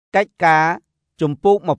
កិច្ចការជំពូក24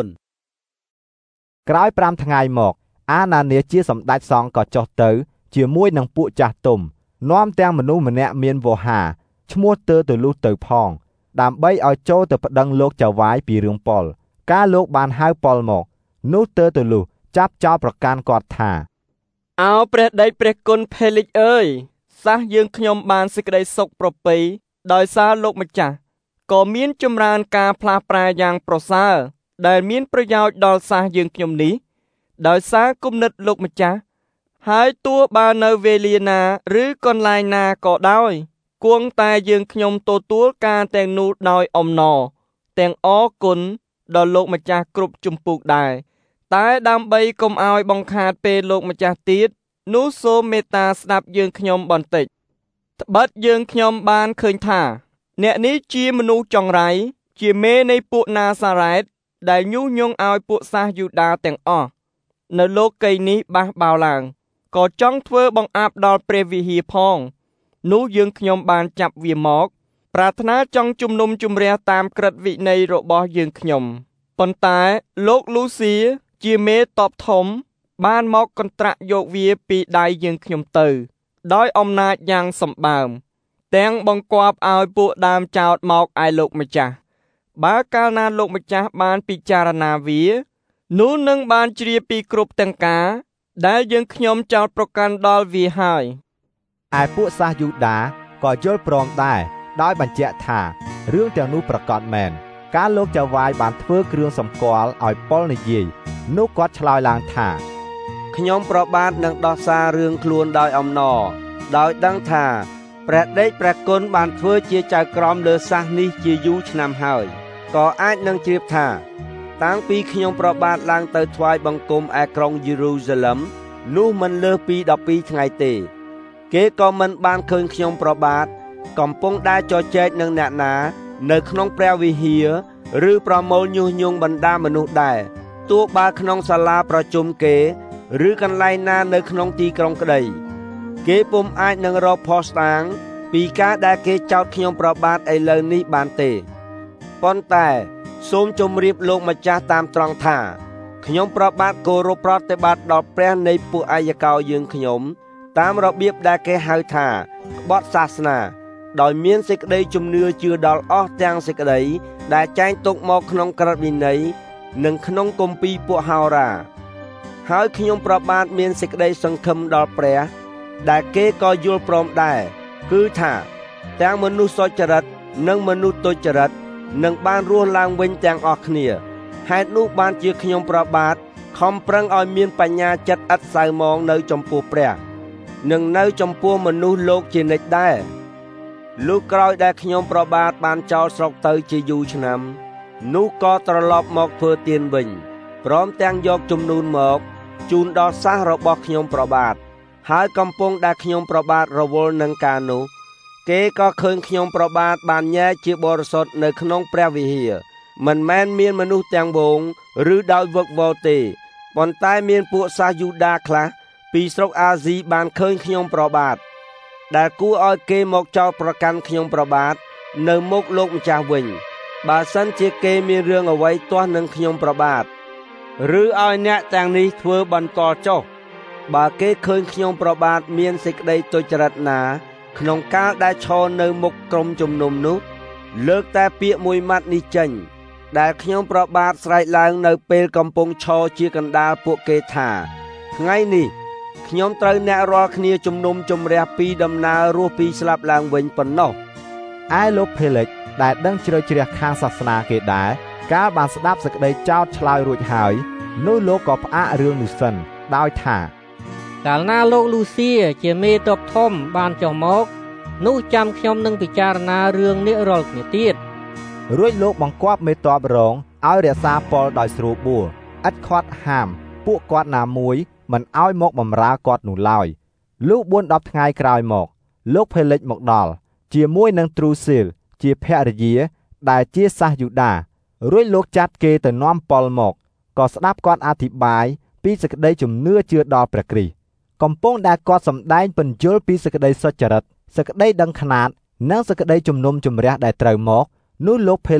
ក្រោយ5ថ្ងៃមកអាណានីជាសម្ដេចសង្ឃក៏ចុះទៅជាមួយនឹងពួកចាស់ទុំនាំទាំងមនុស្សម្នាក់មានវោហាឈ្មោះទើទូលុសទៅផងដើម្បីឲ្យចូលទៅប្តឹងលោកចៅហ្វាយពីរឿងប៉ុលកាលលោកបានហៅប៉ុលមកនោះទើទូលុសចាប់ចោទប្រកាន់គាត់ថាអោព្រះដេចព្រះគុណផេលិចអើយសះយើងខ្ញុំបានសេចក្តីសុខប្រពៃដោយសារលោកម្ចាស់ក៏មានចម្រើនការផ្លាស់ប្រែយ៉ាងប្រសើរដែលមានប្រយោជន៍ដល់សះយើងខ្ញុំនេះដោយសារគំនិតលោកម្ចាស់ហើយទោះបើនៅវេលាណាឬកន្លែងណាក៏ដោយគួងតែយើងខ្ញុំទទួលការទាំងនោះដោយអំណរទាំងអរគុណដល់លោកម្ចាស់គ្រប់ជំពូកដែរតែដើម្បីកុំឲ្យបង្ខាតពេលលោកម្ចាស់ទៀតនោះសូមមេត្តាស្ដាប់យើងខ្ញុំបន្តិចត្បិតយើងខ្ញុំបានឃើញថាអ្នកនេះជាមនុស្សចង្រៃជាមេនៃពួកណាសារ៉េតដែលញុះញង់ឲ្យពួកសាសយូដាទាំងអស់នៅលោកីនេះបះបោរឡើងក៏ចង់ធ្វើបង្អាប់ដល់ព្រះវិហារផងនោះយើងខ្ញុំបានចាប់វាមកប្រាថ្នាចង់ជំនុំជម្រះតាមក្រឹតវិន័យរបស់យើងខ្ញុំប៉ុន្តែលោកលូស៊ីជាមេតបធំបានមកកន្ត្រាក់យកវាពីដៃយើងខ្ញុំទៅដោយអំណាចយ៉ាងសម្បើមទាំងបង្គាប់ឲ្យពួកដើមចោតមកឯលោកម្ចាស់បើកាលណាលោកម្ចាស់បានពិចារណាវានោះនឹងបានជ្រាបពីគ្រប់ទាំងការដែលយើងខ្ញុំចោទប្រកាន់ដល់វាហើយឯពួកសាសយូដាក៏យល់ព្រមដែរដោយបញ្ជាក់ថារឿងទាំងនោះប្រកបមែនកាលលោកចៅហ្វាយបានធ្វើគ្រឿងសម្គាល់ឲ្យប៉ុលនិយាយនោះគាត់ឆ្លើយឡើងថាខ្ញុំប្របាទនឹងដោះសាររឿងខ្លួនដោយអំណរដោយដឹងថាព្រះដេចព្រះគុណបានធ្វើជាចៅក្រមលើសាសនេះជាយូរឆ្នាំហើយក៏អាចនឹងជ្រាបថាតាំងពីខ្ញុំប្របាទឡើងទៅថ្វាយបង្គំឯក្រុងយេរូសាឡឹមនោះមិនលើសពី12ថ្ងៃទេគេក៏មិនបានឃើញខ្ញុំប្របាទកំពុងដើរចែកនឹងអ្នកណានៅក្នុងព្រះវិហារឬប្រមូលញុះញង់បណ្ដាមនុស្សដែរទោះបើក្នុងសាលាប្រជុំគេឬកន្លែងណានៅក្នុងទីក្រុងក្តីគេពុំអាចនឹងរកភស្តុតាងពីការដែលគេចោទខ្ញុំប្របាទឥឡូវនេះបានទេប៉ុន្តែសូមជម្រាបលោកម្ចាស់តាមត្រង់ថាខ្ញុំប្របាទគោរពប្រតិបត្តិដល់ព្រះនៃពួកអាយកោយើងខ្ញុំតាមរបៀបដែលគេហៅថាក្បត់សាសនាដោយមានសេចក្តីជំនឿជឿដល់អស់ទាំងសេចក្តីដែលចែងទុកមកក្នុងក្រឹតវិន័យនិងក្នុងគម្ពីរពួកហោរាហើយខ្ញុំប្របាទមានសេចក្តីសង្ឃឹមដល់ព្រះដែលគេក៏យល់ព្រមដែរគឺថាទាំងមនុស្សសុចរិតនិងមនុស្សទុច្ចរិតនឹងបានរស់ឡើងវិញទាំងអស់គ្នាហេតុនោះបានជាខ្ញុំប្របាទខំប្រឹងឲ្យមានបញ្ញាចិត្តឥតសៅមងនៅចំពោះព្រះនិងនៅចំពោះមនុស្សលោកជានិច្ចដែរលុះក្រោយដែលខ្ញុំប្របាទបានចោលស្រុកទៅជាយូរឆ្នាំនោះក៏ត្រឡប់មកធ្វើទានវិញព្រមទាំងយកជំនូនមកជូនដល់សាសរបស់ខ្ញុំប្របាទហើយកំពុងដែលខ្ញុំប្របាទរវល់នឹងការនោះគេក៏ឃើញខ្ញុំប្របាទបានញែកជាបរិសុទ្ធនៅក្នុងព្រះវិហារមិនមែនមានមនុស្សទាំងវងឬដោយវឹកវរទេប៉ុន្តែមានពួកសាសយូដាខ្លះពីស្រុកអាស៊ីបានឃើញខ្ញុំប្របាទដែលគួរឲ្យគេមកចោទប្រកាន់ខ្ញុំប្របាទនៅមុខលោកម្ចាស់វិញបើសិនជាគេមានរឿងអ្វីទាស់នឹងខ្ញុំប្របាទឬឲ្យអ្នកទាំងនេះធ្វើបន្តចុះបើគេឃើញខ្ញុំប្របាទមានសេចក្តីទុច្ចរិតណាក្នុងកាលដែលឈរនៅមុខក្រុមជំនុំនោះលើកតែពាក្យមួយម៉ាត់នេះចេញដែលខ្ញុំប្របាទស្រែកឡើងនៅពេលកំពុងឈរជាកណ្ដាលពួកគេថាថ្ងៃនេះខ្ញុំត្រូវអ្នករាល់គ្នាជំនុំជម្រះពីដំណើររស់ពីស្លាប់ឡើងវិញប៉ុណ្ណោះឯលោកផេលិចដែលដឹងជ្រៅជ្រះខាងសាសនាគេដែរកាលបានស្ដាប់សេចក្តីចោទឆ្លើយរួចហើយនោះលោកក៏ផ្អាករឿងនេះសិនដោយថាកាលណាលោកលូស៊ីជាមេតបធំបានចុះមកនោះចាំខ្ញុំនឹងពិចារណារឿងនេះរាល់គ្នាទៀតរួចលោកបង្គាប់មេតបរងឲ្យរក្សាប៉ុលដោយស្រួលបួលឥតខាត់ហាមពួកគាត់ណាមួយមិនឲ្យមកបម្រើគាត់នោះឡើយលុះ4-10ថ្ងៃក្រោយមកលោកផេលិចមកដល់ជាមួយនឹងទ្រូស៊ីលជាភរិយាដែលជាសាសយូដារួចលោកចាត់គេទៅនាំប៉ុលមកក៏ស្ដាប់គាត់អធិប្បាយពីសេចក្តីជំនឿជឿដល់ព្រះគ្រីស្ទកំពុងដែលគាត់សម្ដែងពន្យល់ពីសេចក្តីសុចរិតសេចក្តីដឹងខ្នាតនិងសេចក្តីជំនុំជម្រះដែលត្រូវមកនោះលោកផេលិច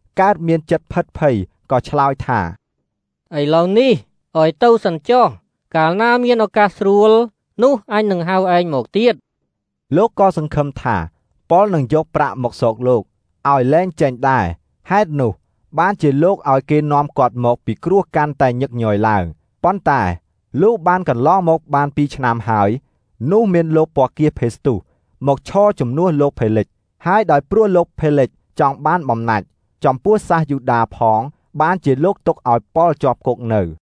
កើតមានចិត្តផិតភ័យក៏ឆ្លើយថាឥឡូវនេះឲ្យទៅសិនចុះកាលណាមានឱកាសស្រួលនោះអញនឹងហៅឯងមកទៀតលោកក៏សង្ឃឹមថាប៉ុលនឹងយកប្រាក់មកសោកលោកឲ្យលែងចេញដែរហេតុនោះបានជាលោកឲ្យគេនាំគាត់មកពីគ្រោះកាន់តែញឹកញយឡើងប៉ុន្តែលោកបានកន្លងមកបាន2ឆ្នាំហើយនោះមានលោកព័រគៀសផេស្ទុសមកឈរជំនួសលោកផេលិចហើយដោយព្រោះលោកផេលិចចង់បានបំណាច់ចំពោះសាសយូដាផងបានជាលោកទុកឲ្យប៉ុលជាប់គុកនៅ